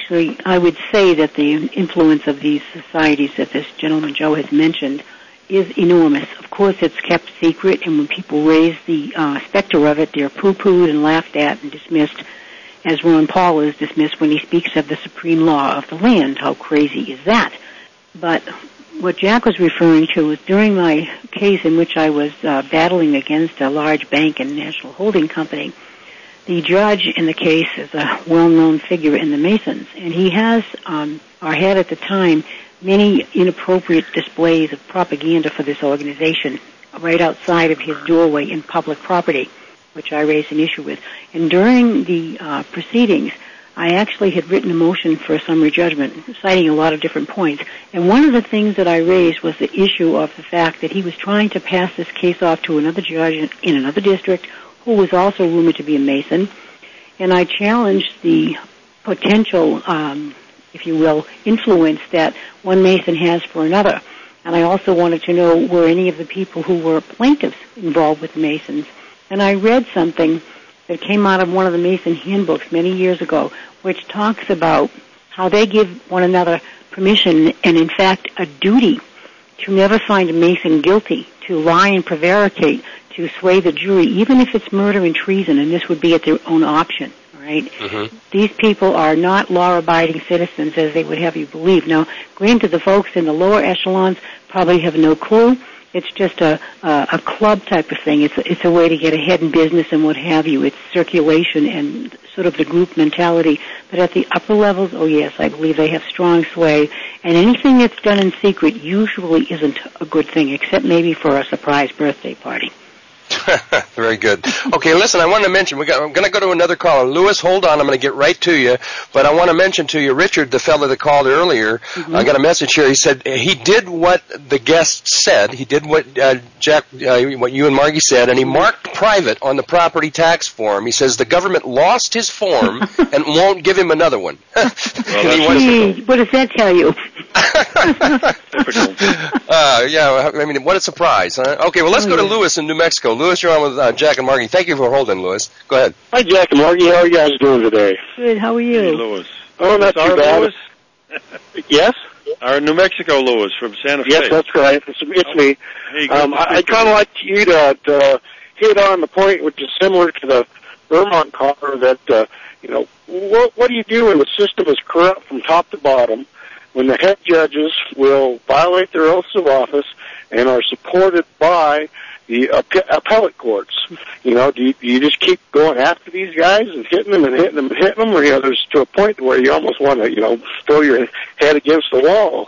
would say that the influence of these societies that this gentleman Joe has mentioned is enormous. Of course, it's kept secret, and when people raise the specter of it, they're poo-pooed and laughed at and dismissed, as Ron Paul is dismissed when he speaks of the supreme law of the land. How crazy is that? But what Jack was referring to was during my case in which I was battling against a large bank and national holding company, the judge in the case is a well-known figure in the Masons, and he has, or had at the time, many inappropriate displays of propaganda for this organization right outside of his doorway in public property, which I raised an issue with. And during the proceedings, I actually had written a motion for a summary judgment, citing a lot of different points. And one of the things that I raised was the issue of the fact that he was trying to pass this case off to another judge in another district who was also rumored to be a Mason. And I challenged the potential, if you will, influence that one Mason has for another. And I also wanted to know, were any of the people who were plaintiffs involved with Masons? And I read something that came out of one of the Mason handbooks many years ago, which talks about how they give one another permission and, in fact, a duty to never find a Mason guilty, to lie and prevaricate, to sway the jury, even if it's murder and treason, and this would be at their own option, right? Mm-hmm. These people are not law-abiding citizens, as they would have you believe. Now, granted, the folks in the lower echelons probably have no clue. It's just a club type of thing. It's a way to get ahead in business and what have you. It's circulation and sort of the group mentality. But at the upper levels, oh yes, I believe they have strong sway. And anything that's done in secret usually isn't a good thing, except maybe for a surprise birthday party. Very good. Okay, listen, I want to mention, I'm going to go to another caller. Lewis, hold on, I'm going to get right to you. But I want to mention to you, Richard, the fellow that called earlier, I got a message here. He said he did what the guest said. He did what Jack, what you and Margie said, and he marked private on the property tax form. He says the government lost his form and won't give him another one. What does that tell you? Yeah, I mean, what a surprise. Huh? Okay, well, let's go to Lewis in New Mexico. Lewis, you're on with Jack and Margie. Thank you for holding, Lewis. Go ahead. Hi, Jack and Margie. How are you guys doing today? Good. How are you? Hey, Lewis. Oh, not too bad. Lewis? Yes? Our New Mexico Lewis from Santa Fe. Yes, that's right. It's me. Hey, I'd kind of like you to hit on the point, which is similar to the Vermont caller, that, what do you do when the system is corrupt from top to bottom, when the head judges will violate their oaths of office and are supported by the appellate courts? Do you just keep going after these guys and hitting them and hitting them and hitting them, or there's to a point where you almost want to throw your head against the wall?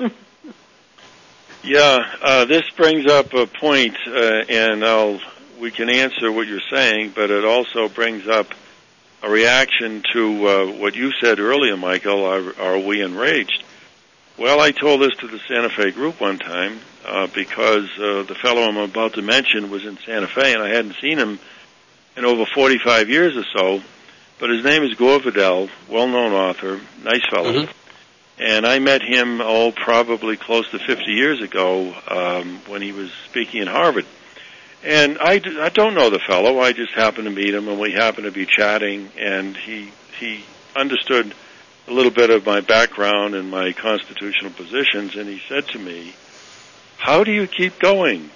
Yeah, this brings up a point, and we can answer what you're saying, but it also brings up a reaction to what you said earlier, Michael. Are we enraged? Well, I told this to the Santa Fe group one time because the fellow I'm about to mention was in Santa Fe, and I hadn't seen him in over 45 years or so. But his name is Gore Vidal, well-known author, nice fellow. Mm-hmm. And I met him, probably close to 50 years ago when he was speaking at Harvard. And I don't know the fellow. I just happened to meet him, and we happened to be chatting, and he understood a little bit of my background and my constitutional positions, and he said to me, how do you keep going?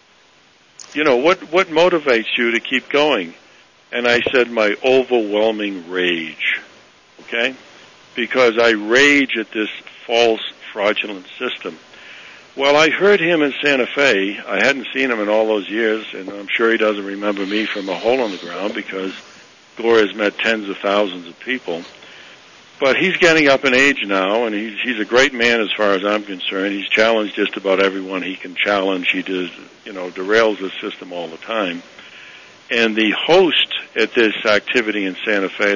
You know, what motivates you to keep going? And I said, my overwhelming rage, okay? Because I rage at this false, fraudulent system. Well, I heard him in Santa Fe. I hadn't seen him in all those years, and I'm sure he doesn't remember me from a hole in the ground because Gore has met tens of thousands of people. But he's getting up in age now, and he's a great man as far as I'm concerned. He's challenged just about everyone he can challenge. He does, derails the system all the time. And the host at this activity in Santa Fe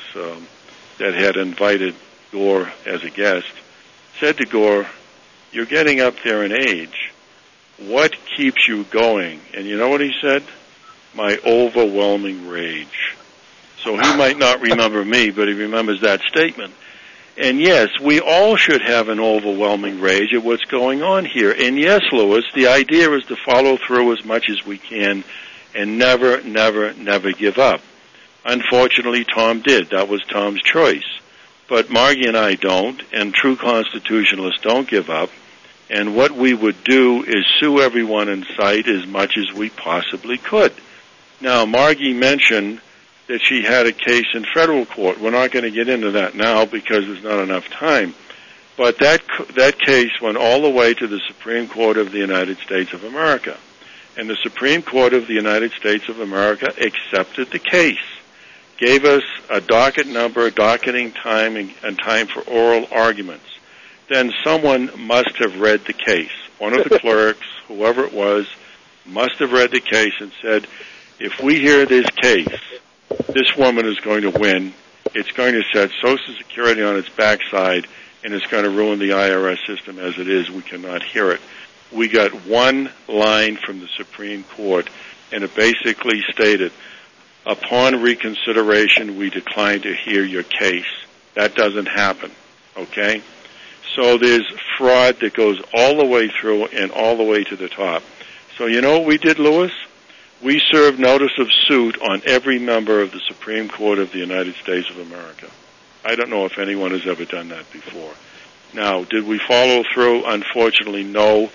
that had invited Gore as a guest said to Gore, you're getting up there in age. What keeps you going? And you know what he said? My overwhelming rage. So he might not remember me, but he remembers that statement. And yes, we all should have an overwhelming rage at what's going on here. And yes, Lewis, the idea is to follow through as much as we can and never, never, never give up. Unfortunately, Tom did. That was Tom's choice. But Margie and I don't, and true constitutionalists don't give up. And what we would do is sue everyone in sight as much as we possibly could. Now, Margie mentioned that she had a case in federal court. We're not going to get into that now because there's not enough time. But that case went all the way to the Supreme Court of the United States of America. And the Supreme Court of the United States of America accepted the case, gave us a docket number, docketing time, and time for oral arguments. Then someone must have read the case. One of the clerks, whoever it was, must have read the case and said, if we hear this case, this woman is going to win. It's going to set Social Security on its backside, and it's going to ruin the IRS system as it is. We cannot hear it. We got one line from the Supreme Court, and it basically stated, upon reconsideration, we decline to hear your case. That doesn't happen, okay? So there's fraud that goes all the way through and all the way to the top. So you know what we did, Lewis? We served notice of suit on every member of the Supreme Court of the United States of America. I don't know if anyone has ever done that before. Now, did we follow through? Unfortunately, no.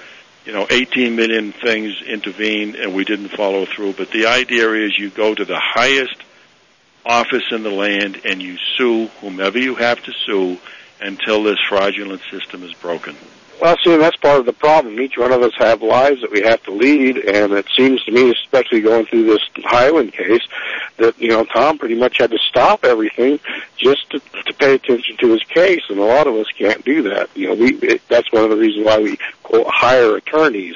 18 million things intervened and we didn't follow through. But the idea is you go to the highest office in the land and you sue whomever you have to sue until this fraudulent system is broken. Well, see, that's part of the problem. Each one of us have lives that we have to lead, and it seems to me, especially going through this Highland case, that, Tom pretty much had to stop everything just to pay attention to his case, and a lot of us can't do that. That's one of the reasons why we, quote, hire attorneys.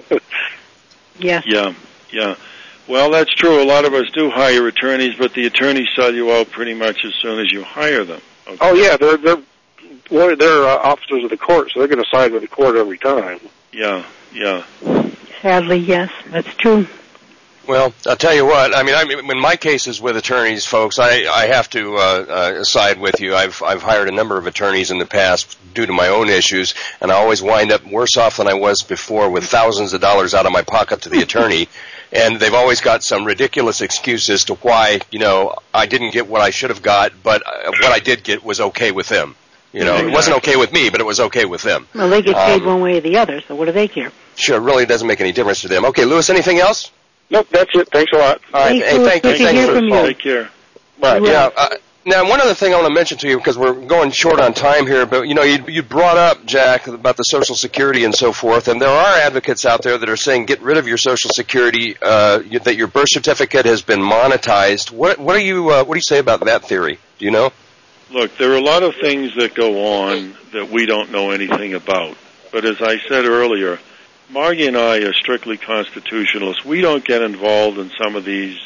Yes. Yeah. Well, that's true. A lot of us do hire attorneys, but the attorneys sell you out pretty much as soon as you hire them. Okay? Oh, yeah, they're officers of the court, so they're going to side with the court every time. Yeah. Sadly, yes, that's true. Well, I'll tell you what. I mean, in my cases with attorneys, folks, I have to side with you. I've hired a number of attorneys in the past due to my own issues, and I always wind up worse off than I was before with thousands of dollars out of my pocket to the attorney. And they've always got some ridiculous excuse as to why, I didn't get what I should have got, but what I did get was okay with them. It wasn't okay with me, but it was okay with them. Well, they get paid one way or the other, so what do they care? Sure, it really doesn't make any difference to them. Okay, Lewis, anything else? Nope, that's it. Thanks a lot. All right, thank you. Take care. Right. Yeah. Now, one other thing I want to mention to you, because we're going short on time here, but, you brought up, Jack, about the Social Security and so forth, and there are advocates out there that are saying get rid of your Social Security, that your birth certificate has been monetized. What do you say about that theory? Do you know? Look, there are a lot of things that go on that we don't know anything about. But as I said earlier, Margie and I are strictly constitutionalists. We don't get involved in some of these,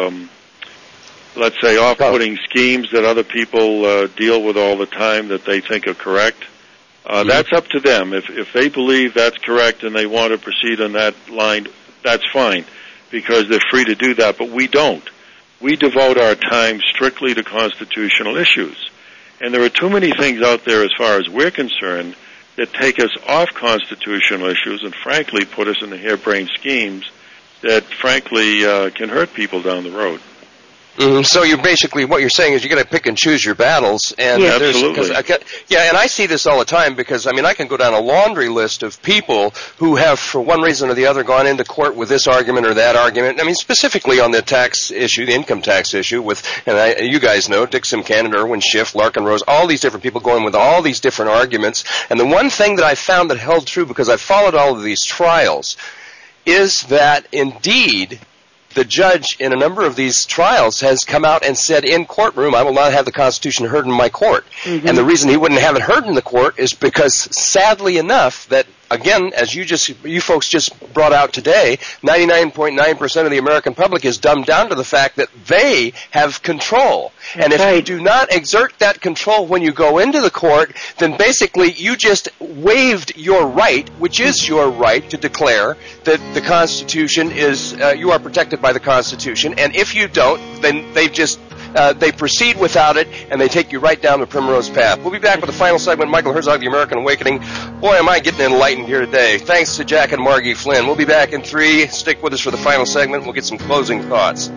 let's say, off-putting schemes that other people deal with all the time that they think are correct. That's up to them. If they believe that's correct and they want to proceed on that line, that's fine, because they're free to do that, but we don't. We devote our time strictly to constitutional issues. And there are too many things out there, as far as we're concerned, that take us off constitutional issues and, frankly, put us in the harebrained schemes that, frankly, can hurt people down the road. So you're basically, what you're saying is you got to pick and choose your battles. And yeah, absolutely. And I see this all the time because, I can go down a laundry list of people who have, for one reason or the other, gone into court with this argument or that argument. Specifically on the tax issue, the income tax issue, you guys know, Dick Simcannon, Irwin Schiff, Larkin Rose, all these different people going with all these different arguments. And the one thing that I found that held true, because I followed all of these trials, is that indeed the judge in a number of these trials has come out and said in courtroom, I will not have the Constitution heard in my court. Mm-hmm. And the reason he wouldn't have it heard in the court is because, sadly enough, that, again, as you folks just brought out today, 99.9% of the American public is dumbed down to the fact that they have control. And if you do not exert that control when you go into the court, then basically you just waived your right, which is your right to declare that the Constitution is, you are protected by the Constitution. And if you don't, then they proceed without it, and they take you right down the primrose path. We'll be back with the final segment. Michael Herzog, The American Awakening. Boy, am I getting enlightened here today. Thanks to Jack and Margie Flynn. We'll be back in 3. Stick with us for the final segment. We'll get some closing thoughts.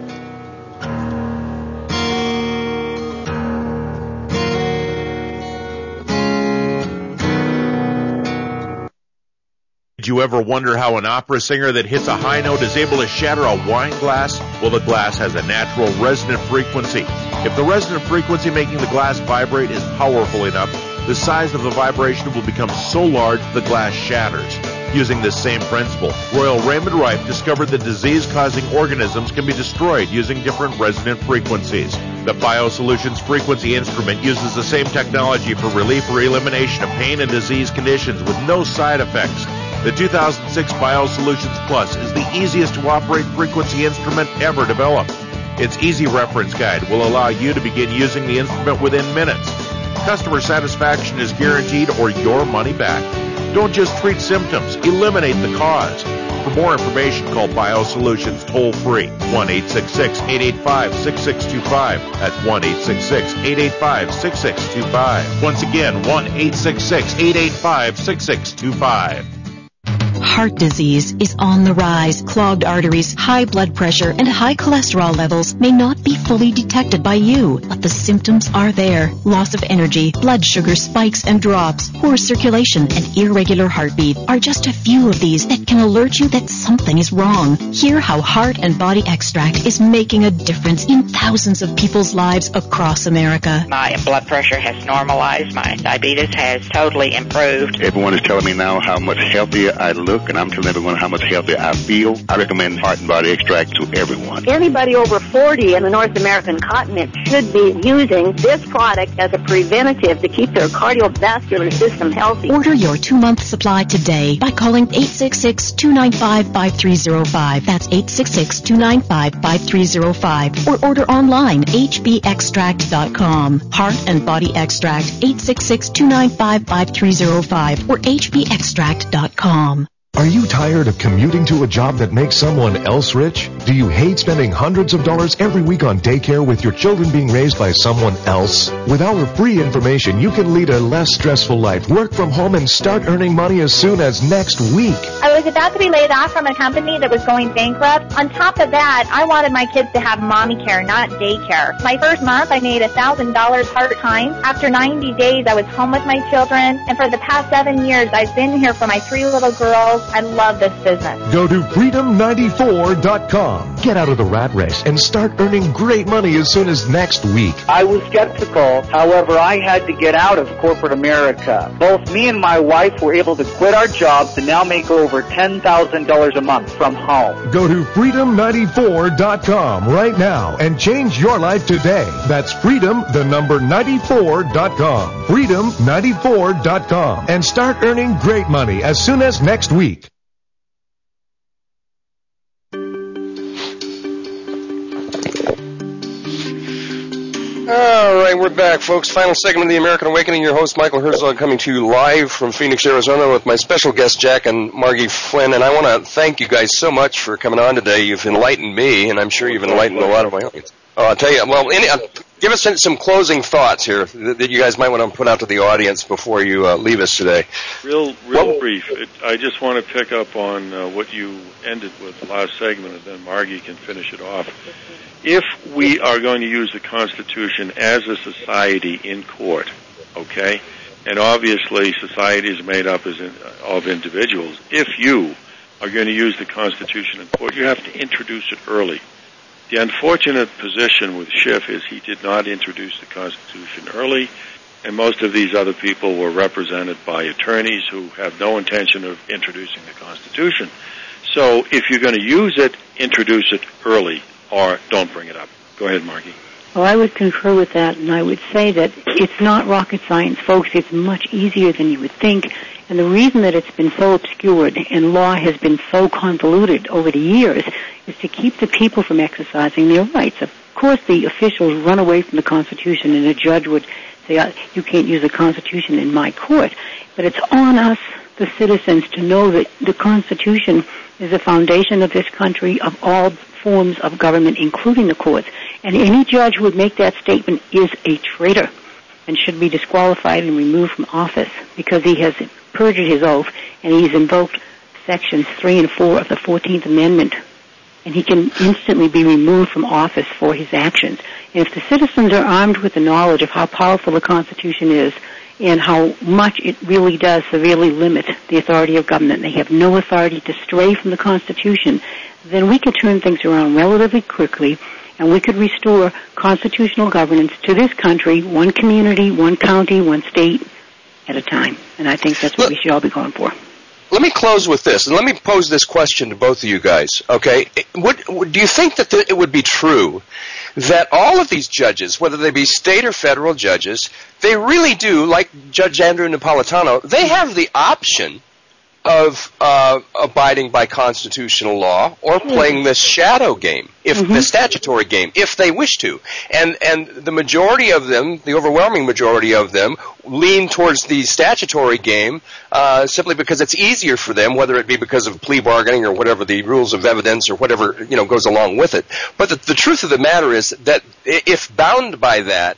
Did you ever wonder how an opera singer that hits a high note is able to shatter a wine glass? Well, the glass has a natural resonant frequency. If the resonant frequency making the glass vibrate is powerful enough, the size of the vibration will become so large the glass shatters. Using this same principle, Royal Raymond Rife discovered that disease-causing organisms can be destroyed using different resonant frequencies. The BioSolutions frequency instrument uses the same technology for relief or elimination of pain and disease conditions with no side effects. The 2006 BioSolutions Plus is the easiest to operate frequency instrument ever developed. Its easy reference guide will allow you to begin using the instrument within minutes. Customer satisfaction is guaranteed or your money back. Don't just treat symptoms, eliminate the cause. For more information, call BioSolutions toll-free, 1-866-885-6625. That's 1-866-885-6625. Once again, 1-866-885-6625. Heart disease is on the rise. Clogged arteries, high blood pressure, and high cholesterol levels may not be fully detected by you, but the symptoms are there. Loss of energy, blood sugar spikes and drops, poor circulation, and irregular heartbeat are just a few of these that can alert you that something is wrong. Hear how Heart and Body Extract is making a difference in thousands of people's lives across America. My blood pressure has normalized. My diabetes has totally improved. Everyone is telling me now how much healthier I look, and I'm telling everyone how much healthier I feel. I recommend Heart and Body Extract to everyone. Anybody over 40 in the North American continent should be using this product as a preventative to keep their cardiovascular system healthy. Order your 2-month supply today by calling 866-295-5305. That's 866-295-5305. Or order online, hbextract.com. Heart and Body Extract, 866-295-5305 or hbextract.com. Are you tired of commuting to a job that makes someone else rich? Do you hate spending hundreds of dollars every week on daycare with your children being raised by someone else? With our free information, you can lead a less stressful life, work from home, and start earning money as soon as next week. I was about to be laid off from a company that was going bankrupt. On top of that, I wanted my kids to have mommy care, not daycare. My first month, I made $1,000 part-time. After 90 days, I was home with my children, and for the past 7 years, I've been here for my 3 little girls. I love this business. Go to freedom94.com. Get out of the rat race and start earning great money as soon as next week. I was skeptical. However, I had to get out of corporate America. Both me and my wife were able to quit our jobs and now make over $10,000 a month from home. Go to freedom94.com right now and change your life today. That's freedom94.com. Freedom94.com. And start earning great money as soon as next week. All right, we're back, folks. Final segment of the American Awakening. Your host, Michael Herzog, coming to you live from Phoenix, Arizona, with my special guests, Jack and Margie Flynn. And I want to thank you guys so much for coming on today. You've enlightened me, and I'm sure you've enlightened a lot of my audience. I'll tell you, well, give us some closing thoughts here that you guys might want to put out to the audience before you leave us today. Real brief. I just want to pick up on what you ended with the last segment, and then Margie can finish it off. If we are going to use the Constitution as a society in court, okay, and obviously society is made up of individuals, if you are going to use the Constitution in court, you have to introduce it early. The unfortunate position with Schiff is he did not introduce the Constitution early, and most of these other people were represented by attorneys who have no intention of introducing the Constitution. So if you're going to use it, introduce it early, or don't bring it up. Go ahead, Margie. Well, I would concur with that, and I would say that it's not rocket science, folks. It's much easier than you would think. And the reason that it's been so obscured and law has been so convoluted over the years is to keep the people from exercising their rights. Of course, the officials run away from the Constitution, and a judge would say, you can't use the Constitution in my court. But it's on us, the citizens, to know that the Constitution is the foundation of this country, of all forms of government, including the courts. And any judge who would make that statement is a traitor and should be disqualified and removed from office because he has perjured his oath and he's invoked Sections 3 and 4 of the 14th Amendment. And he can instantly be removed from office for his actions. And if the citizens are armed with the knowledge of how powerful the Constitution is and how much it really does severely limit the authority of government, they have no authority to stray from the Constitution, then we could turn things around relatively quickly, and we could restore constitutional governance to this country, one community, one county, one state at a time. And I think that's what we should all be going for. Let me close with this, and let me pose this question to both of you guys, okay? Do you think that it would be true that all of these judges, whether they be state or federal judges, they really do, like Judge Andrew Napolitano, they have the option of abiding by constitutional law or playing this shadow game, the statutory game, if they wish to. And the majority of them, the overwhelming majority of them, lean towards the statutory game simply because it's easier for them, whether it be because of plea bargaining or whatever the rules of evidence or whatever goes along with it. But the truth of the matter is that if bound by that,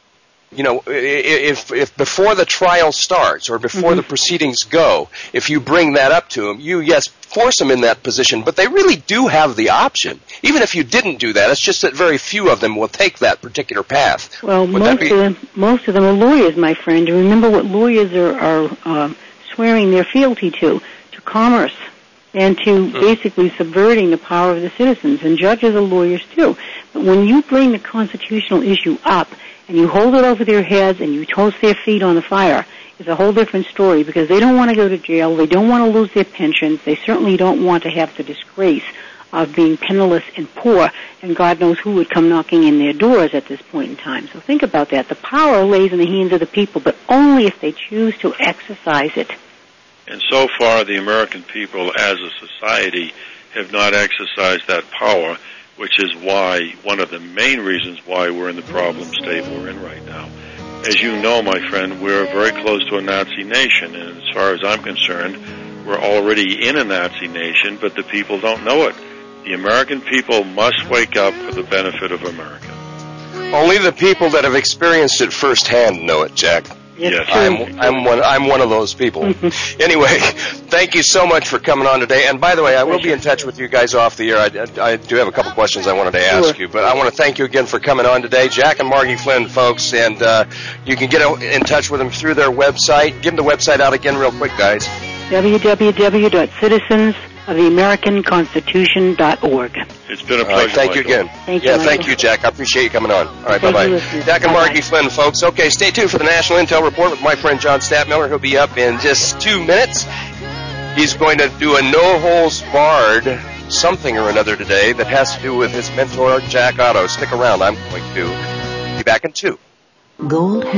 if before the trial starts or before the proceedings go, if you bring that up to them, you, force them in that position, but they really do have the option. Even if you didn't do that, it's just that very few of them will take that particular path. Well, most of them are lawyers, my friend. Remember what lawyers are swearing their fealty to commerce and to basically subverting the power of the citizens. And judges are lawyers, too. But when you bring the constitutional issue up, and you hold it over their heads and you toast their feet on the fire, it's a whole different story because they don't want to go to jail. They don't want to lose their pensions. They certainly don't want to have the disgrace of being penniless and poor, and God knows who would come knocking in their doors at this point in time. So think about that. The power lays in the hands of the people, but only if they choose to exercise it. And so far, the American people as a society have not exercised that power, which is why, one of the main reasons why we're in the problem state we're in right now. As you know, my friend, we're very close to a Nazi nation, and as far as I'm concerned, we're already in a Nazi nation, but the people don't know it. The American people must wake up for the benefit of America. Only the people that have experienced it firsthand know it, Jack. Yes. I'm one of those people. Anyway, thank you so much for coming on today. And by the way, I will be in touch with you guys off the air. I do have a couple questions I wanted to ask you, but I want to thank you again for coming on today, Jack and Margie Flynn, folks. And you can get in touch with them through their website. Give them the website out again real quick, guys. www.citizensoftheamericanconstitution.org. It's been a pleasure. All right, thank you again. Thank you, thank you, Jack. I appreciate you coming on. All right, bye-bye. Jack and Margie Flynn, folks. Okay, stay tuned for the National Intel Report with my friend John Stadtmiller. He'll be up in just 2 minutes. He's going to do a no-holds-barred something or another today that has to do with his mentor, Jack Otto. Stick around. I'm going to be back in 2. Gold